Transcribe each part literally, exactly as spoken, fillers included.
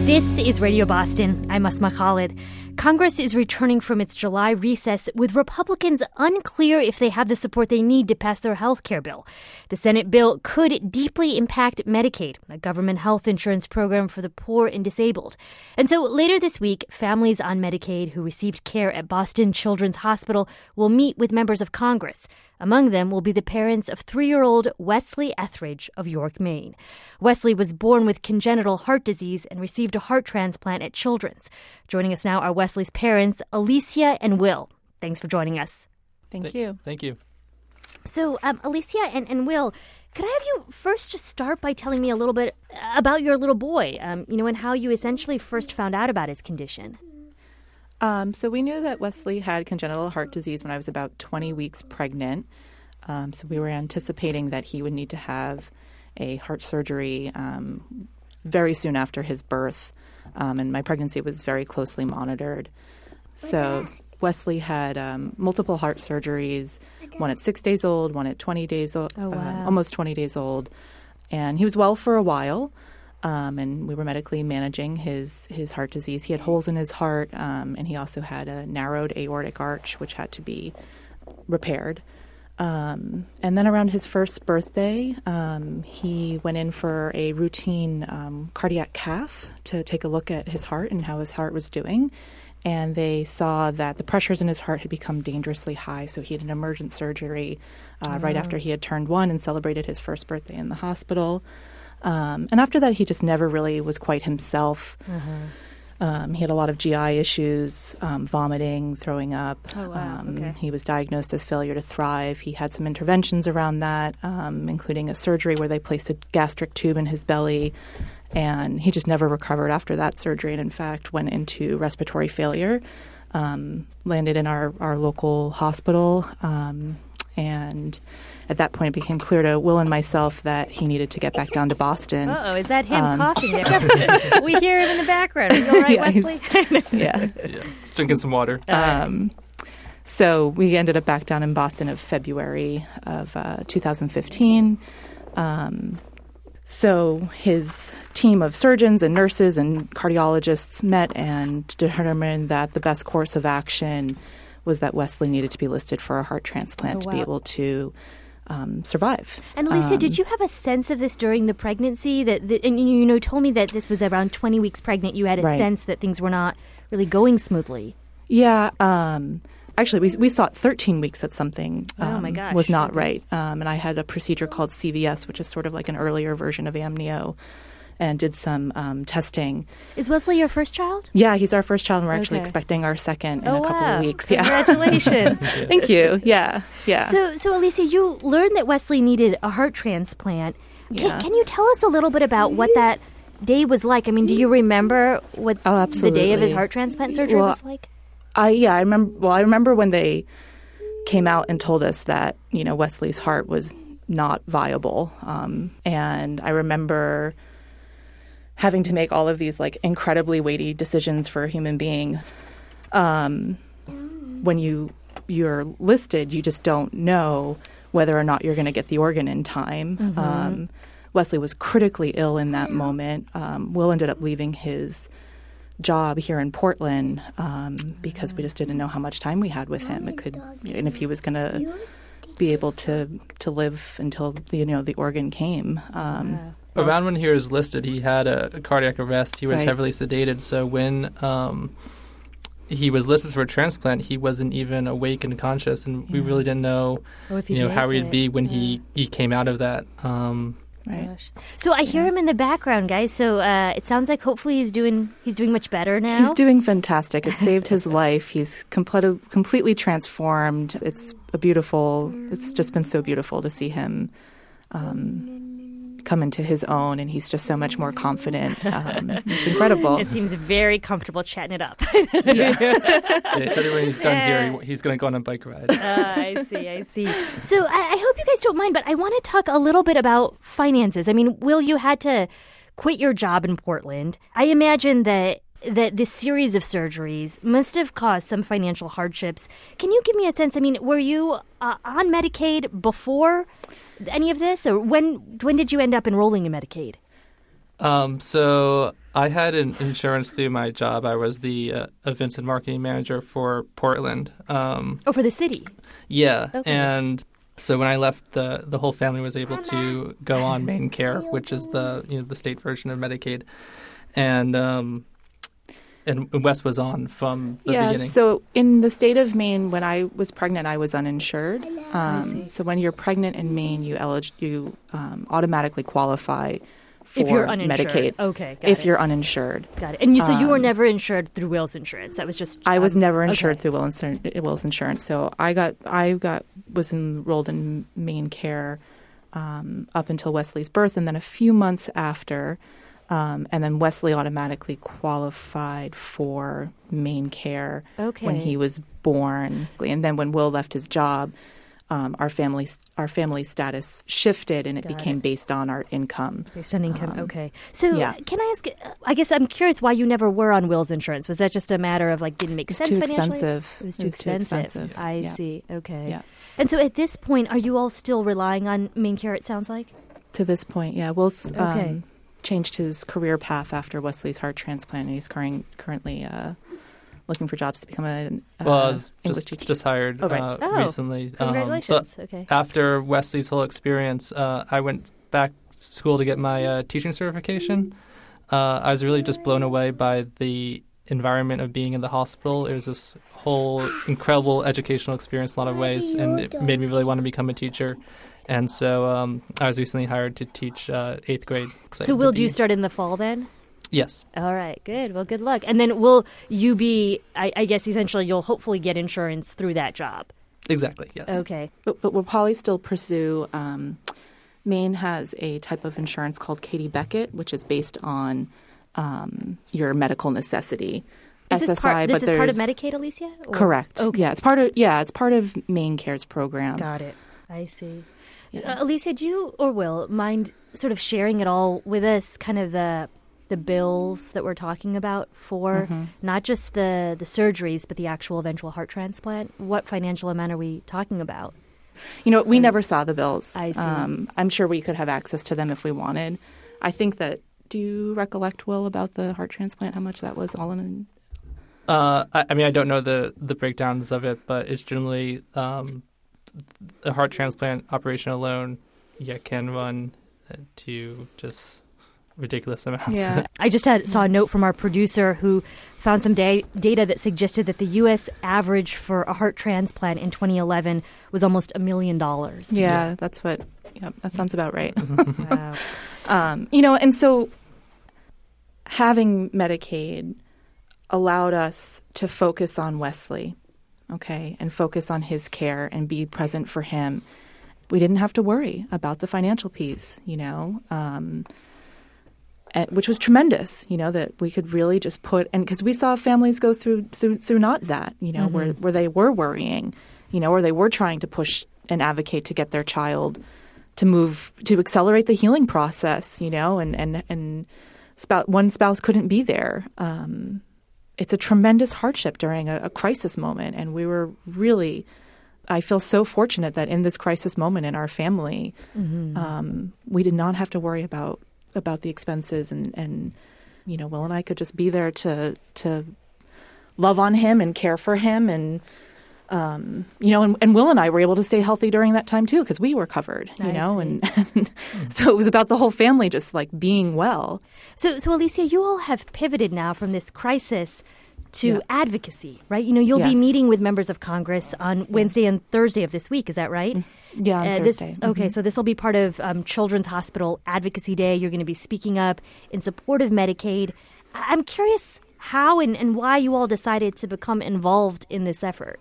This is Radio Boston. I'm Asma Khalid. Congress is returning from its July recess with Republicans unclear if they have the support they need to pass their health care bill. The Senate bill could deeply impact Medicaid, a government health insurance program for the poor and disabled. And so later this week, families on Medicaid who received care at Boston Children's Hospital will meet with members of Congress. Among them will be the parents of three-year-old Wesley Etheridge of York, Maine. Wesley was born with congenital heart disease and received a heart transplant at Children's. Joining us now are Wesley's parents, Alicia and Will. Thanks for joining us. Thank you. Thank you. So, um, Alicia and, and Will, could I have you first just start by telling me a little bit about your little boy, um, you know, and how you essentially first found out about his condition? Um, so we knew that Wesley had congenital heart disease when I was about twenty weeks pregnant. Um, so we were anticipating that he would need to have a heart surgery um, very soon after his birth. Um, and my pregnancy was very closely monitored. So Wesley had um, multiple heart surgeries, one at six days old, one at twenty days old, oh, wow. uh, almost twenty days old. And he was well for a while. Um, and we were medically managing his, his heart disease. He had holes in his heart, um, and he also had a narrowed aortic arch, which had to be repaired. Um, and then around his first birthday, um, he went in for a routine um, cardiac cath to take a look at his heart and how his heart was doing. And they saw that the pressures in his heart had become dangerously high, so he had an emergent surgery uh, oh. right after he had turned one and celebrated his first birthday in the hospital. Um, and after that, he just never really was quite himself. Mm-hmm. Um, he had a lot of G I issues, um, vomiting, throwing up. Oh, wow. Um, okay. He was diagnosed as failure to thrive. He had some interventions around that, um, including a surgery where they placed a gastric tube in his belly. And he just never recovered after that surgery and, in fact, went into respiratory failure, um, landed in our, our local hospital. Um, and at that point, it became clear to Will and myself that he needed to get back down to Boston. Uh-oh, is that him um, coughing there? We hear him in the background. Are you all right, yeah, Wesley? yeah. yeah. He's drinking some water. Um, so we ended up back down in Boston of February of uh, two thousand fifteen. Um, so his team of surgeons and nurses and cardiologists met and determined that the best course of action was that Wesley needed to be listed for a heart transplant oh, wow. to be able to um, survive. And Alicia, um, did you have a sense of this during the pregnancy? That, that and you know told me that this was around twenty weeks pregnant. You had a right. sense that things were not really going smoothly. Yeah. Um, actually, we we saw thirteen weeks that something um, oh my gosh. was not right. Um, and I had a procedure called C V S, which is sort of like an earlier version of amnio, and did some um, testing. Is Wesley your first child? Yeah, he's our first child, and we're actually okay. expecting our second in oh, a couple wow. of weeks. Yeah. Congratulations. Thank you. Yeah, yeah. So, so Alicia, you learned that Wesley needed a heart transplant. Can, yeah. can you tell us a little bit about what that day was like? I mean, do you remember what oh, absolutely. the day of his heart transplant surgery well, was like? I yeah, I remember. Well, I remember when they came out and told us that you know Wesley's heart was not viable, um, and I remember having to make all of these like incredibly weighty decisions for a human being. Um, when you you're listed, you just don't know whether or not you're going to get the organ in time. Mm-hmm. Um, Wesley was critically ill in that moment. Um, Will ended up leaving his job here in Portland um, because we just didn't know how much time we had with him. It could, and if he was going to be able to to live until the, you know the organ came. Um, yeah. Around when he was listed, he had a, a cardiac arrest. He was right. heavily sedated. So when um, he was listed for a transplant, he wasn't even awake and conscious, and yeah. we really didn't know, oh, you know, how it. he'd be when yeah. he, he came out of that. Um, right. Gosh. So I hear yeah. him in the background, guys. So uh, it sounds like hopefully he's doing he's doing much better now. He's doing fantastic. It saved his life. He's complete, completely transformed. It's a beautiful. It's just been so beautiful to see him Um, come into his own, and he's just so much more confident. Um, it's incredible. It seems very comfortable chatting it up. yeah. yeah, he said when he's done here, he, he's going to go on a bike ride. uh, I see, I see. So I, I hope you guys don't mind, but I want to talk a little bit about finances. I mean, Will, you had to quit your job in Portland. I imagine that that this series of surgeries must have caused some financial hardships. Can you give me a sense? I mean, were you uh, on Medicaid before any of this, or when when did you end up enrolling in Medicaid? Um, so I had an insurance through my job. I was the uh, events and marketing manager for Portland. Um, oh, for the city? Yeah. Okay. And so when I left, the the whole family was able to go on MaineCare, which is the you know the state version of Medicaid. And um, and Wes was on from the yeah, beginning. So in the state of Maine, when I was pregnant, I was uninsured. Um, so when you're pregnant in Maine, you elig- you um, automatically qualify for if you're uninsured. Medicaid. Okay, got if it. you're uninsured. Got it. And you, so you were Um, never insured through Will's Insurance. That was just I was um, never insured okay. through Will's, Will's Insurance. So I got I got was enrolled in MaineCare um, up until Wesley's birth, and then a few months after. Um, and then Wesley automatically qualified for MaineCare Okay. when he was born. And then when Will left his job, um, our family our family status shifted, and it Got became it. based on our income. Based on income, Um, okay. So yeah. can I ask, I guess I'm curious why you never were on Will's Insurance. Was that just a matter of like didn't make It's sense too financially? expensive. It was too It was too expensive. expensive. I Yeah. see, okay. Yeah. And so at this point, are you all still relying on MaineCare, it sounds like? To this point, yeah. Will's um, Okay. changed his career path after Wesley's heart transplant, and he's current, currently uh, looking for jobs to become an uh, well, I was English just, teacher. just hired Oh, right. uh, Oh, recently. Congratulations. Um, so okay. after Wesley's whole experience, uh, I went back to school to get my uh, teaching certification. Uh, I was really just blown away by the environment of being in the hospital. It was this whole incredible educational experience in a lot of ways, and it made me really want to become a teacher. And so um, I was recently hired to teach uh, eighth grade. Excited So will to be- you start in the fall then? Yes. All right, good. Well, good luck. And then will you be, I, I guess essentially you'll hopefully get insurance through that job. Exactly, yes. Okay. But, but will Polly still pursue? Um, Maine has a type of insurance called Katie Beckett, which is based on um, your medical necessity. Is this S S I, part, this but is part of there's- Medicaid, Alicia? Or- Correct. Okay. Yeah, it's part of yeah, it's part of MaineCare's program. Got it. I see. Uh, Alicia, do you or Will mind sort of sharing it all with us, kind of the the bills that we're talking about for Mm-hmm. not just the, the surgeries, but the actual eventual heart transplant? What financial amount are we talking about? You know, we never saw the bills. I see. Um, I'm sure we could have access to them if we wanted. I think that. Do you recollect, Will, about the heart transplant? How much that was all in? Uh, I, I mean, I don't know the, the breakdowns of it, but it's generally um, a heart transplant operation alone, yeah, can run to just ridiculous amounts. Yeah. I just had saw a note from our producer who found some da- data that suggested that the U S average for a heart transplant in twenty eleven was almost a million dollars. Yeah, that's what. Yeah, that sounds about right. Wow. Um, you know, and so having Medicaid allowed us to focus on Wesley, okay, and focus on his care and be present for him. We didn't have to worry about the financial piece, you know, um, and, which was tremendous, you know, that we could really just put – and because we saw families go through through, through not that, you know, mm-hmm. where, where they were worrying, you know, or they were trying to push and advocate to get their child – to move to accelerate the healing process, you know, and and and spouse, one spouse couldn't be there. Um, it's a tremendous hardship during a, a crisis moment, and we were really. I feel so fortunate that in this crisis moment in our family, mm-hmm. um, we did not have to worry about about the expenses, and and you know, Will and I could just be there to to love on him and care for him and. Um, you know, and, and Will and I were able to stay healthy during that time too because we were covered, you I know, see. and, and so it was about the whole family just like being well. So, so Alicia, you all have pivoted now from this crisis to Yeah. advocacy, right? You know, you'll Yes. be meeting with members of Congress on Wednesday and Thursday of this week. Is that right? Yeah, on Uh, this- Thursday. Okay, Mhm. so this will be part of um, Children's Hospital Advocacy Day. You're going to be speaking up in support of Medicaid. I- I'm curious how and, and why you all decided to become involved in this effort.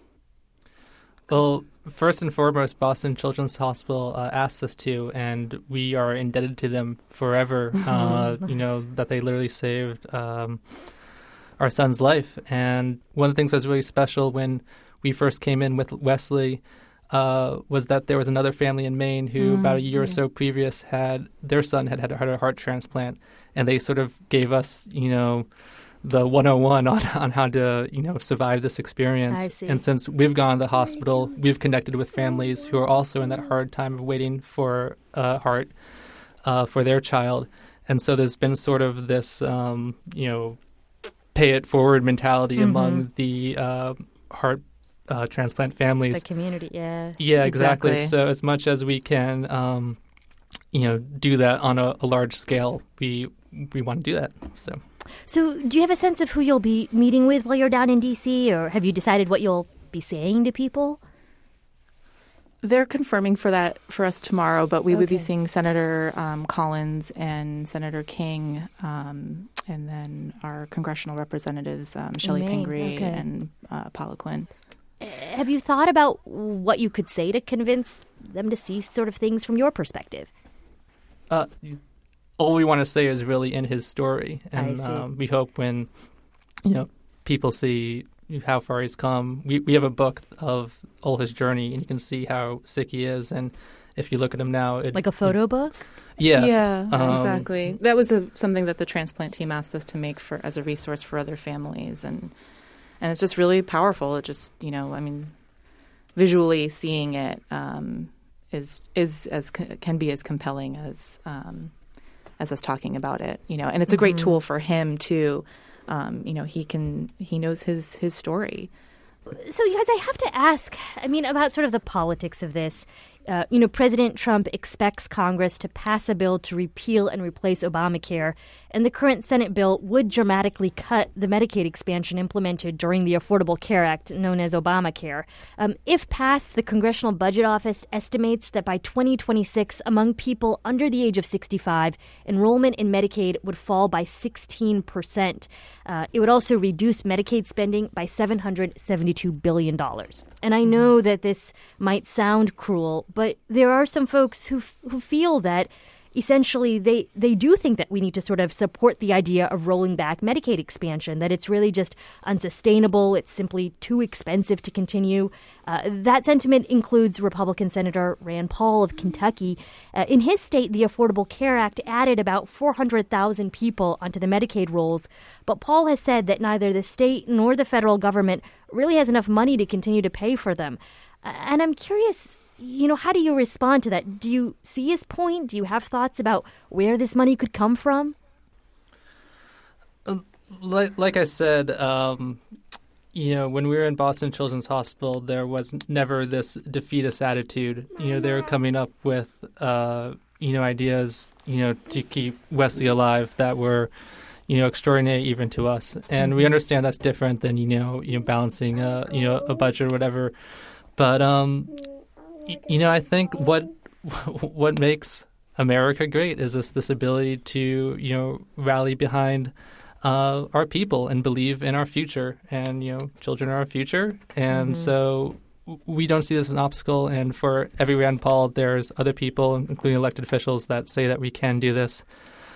Well, first and foremost, Boston Children's Hospital uh, asked us to, and we are indebted to them forever. Uh, you know, that they literally saved um, our son's life. And one of the things that was really special when we first came in with Wesley uh, was that there was another family in Maine who, Mm, about a year yeah. or so previous, had their son had had a, had a heart transplant, and they sort of gave us, you know, the one oh one on, on how to, you know, survive this experience. I see. And since we've gone to the hospital, we've connected with families who are also in that hard time of waiting for a heart uh, for their child. And so there's been sort of this, um, you know, pay it forward mentality mm-hmm. among the uh, heart uh, transplant families. The community, yeah. Yeah, exactly. exactly. So as much as we can, um, you know, do that on a, a large scale, we we want to do that. So. So do you have a sense of who you'll be meeting with while you're down in D C, or have you decided what you'll be saying to people? They're confirming for that for us tomorrow, but we okay. would be seeing Senator um, Collins and Senator King, um, and then our congressional representatives, um, Shelley Pingree okay. and uh, Paula Quinn. Have you thought about what you could say to convince them to see sort of things from your perspective? Uh, all we want to say is really in his story, and um, we hope when you know people see how far he's come. We we have a book of all his journey, and you can see how sick he is. And if you look at him now, it, like a photo it, book. Yeah, yeah, um, exactly. That was a, something that the transplant team asked us to make for as a resource for other families, and and it's just really powerful. It just you know, I mean, visually seeing it um, is is as can be as compelling as um, as us talking about it. You know, and it's a great mm-hmm. tool for him too. Um, you know, he can he knows his his story. So, you guys, I have to ask, I mean, about sort of the politics of this. Uh, you know, President Trump expects Congress to pass a bill to repeal and replace Obamacare, and the current Senate bill would dramatically cut the Medicaid expansion implemented during the Affordable Care Act, known as Obamacare. Um, if passed, the Congressional Budget Office estimates that by twenty twenty-six, among people under the age of sixty-five, enrollment in Medicaid would fall by sixteen percent. Uh, it would also reduce Medicaid spending by seven hundred seventy-two billion dollars. And I know that this might sound cruel, but there are some folks who f- who feel that essentially they, they do think that we need to sort of support the idea of rolling back Medicaid expansion, that it's really just unsustainable. It's simply too expensive to continue. Uh, that sentiment includes Republican Senator Rand Paul of Kentucky. Uh, in his state, the Affordable Care Act added about four hundred thousand people onto the Medicaid rolls. But Paul has said that neither the state nor the federal government really has enough money to continue to pay for them. Uh, and I'm curious, you know, how do you respond to that? Do you see his point? Do you have thoughts about where this money could come from? Uh, like, like I said, um, you know, when we were in Boston Children's Hospital, there was never this defeatist attitude. You know, they were coming up with, uh, you know, ideas, you know, to keep Wesley alive that were, you know, extraordinary even to us. And we understand that's different than, you know, you know, balancing, a, you know, a budget or whatever. But, um, y- you know, I think what what makes America great is this this ability to, you know, rally behind uh, our people and believe in our future. And, you know, children are our future. And mm-hmm. so we don't see this as an obstacle. And for every Rand Paul, there's other people, including elected officials, that say that we can do this.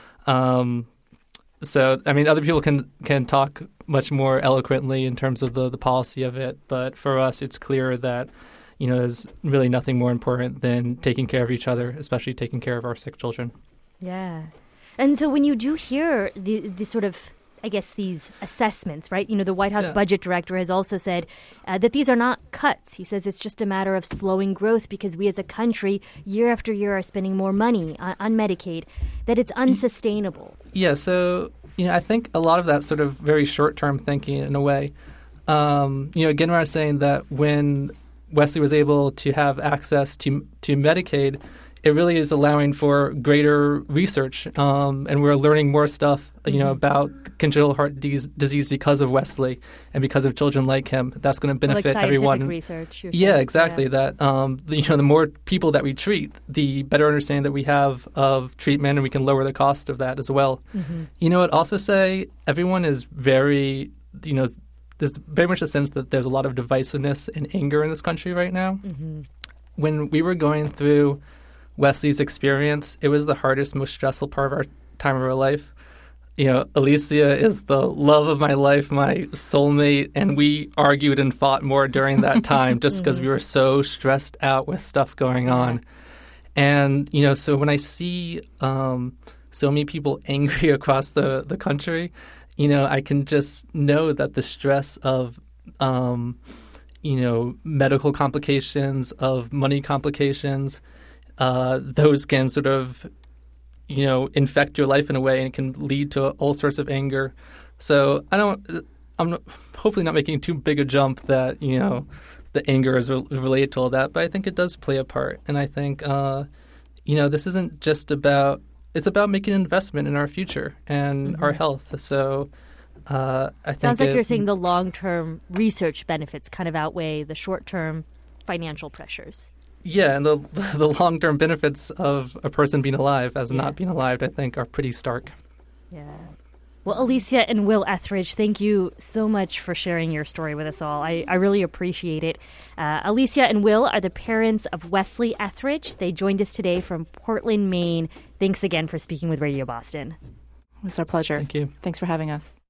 Um So, I mean, other people can, can talk much more eloquently in terms of the, the policy of it. But for us, it's clear that, you know, there's really nothing more important than taking care of each other, especially taking care of our sick children. Yeah. And so when you do hear the, the sort of, I guess, these assessments, right? You know, the White House yeah. budget director has also said uh, that these are not cuts. He says it's just a matter of slowing growth because we as a country, year after year, are spending more money on, on Medicaid, that it's unsustainable. Yeah, so, you know, I think a lot of that sort of very short-term thinking in a way. Um, you know, again, when I was saying that when Wesley was able to have access to to Medicaid, it really is allowing for greater research, um, and we're learning more stuff, you mm-hmm. know, about congenital heart disease, disease because of Wesley and because of children like him. That's going to benefit like everyone. Research. Yeah, saying. exactly. Yeah. That um, you know, the more people that we treat, the better understanding that we have of treatment, and we can lower the cost of that as well. Mm-hmm. You know, I'd also say everyone is very, you know, there's very much a sense that there's a lot of divisiveness and anger in this country right now. Mm-hmm. When we were going through Wesley's experience, it was the hardest, most stressful part of our time of our life. You know, Alicia is the love of my life, my soulmate, and we argued and fought more during that time just because we were so stressed out with stuff going on. And, you know, so when I see um, so many people angry across the, the country, you know, I can just know that the stress of, um, you know, medical complications, of money complications, Uh, those can sort of you know, infect your life in a way, and it can lead to all sorts of anger. So I don't, I'm not, hopefully not making too big a jump that, you know, the anger is re- related to all that, but I think it does play a part. And I think, uh, you know, this isn't just about, it's about making an investment in our future and mm-hmm. our health. So uh, I think Sounds like it, you're saying the long-term research benefits kind of outweigh the short-term financial pressures. Yeah, and the the long-term benefits of a person being alive as yeah. not being alive, I think, are pretty stark. Yeah. Well, Alicia and Will Etheridge, thank you so much for sharing your story with us all. I, I really appreciate it. Uh, Alicia and Will are the parents of Wesley Etheridge. They joined us today from Portland, Maine. Thanks again for speaking with Radio Boston. It was our pleasure. Thank you. Thanks for having us.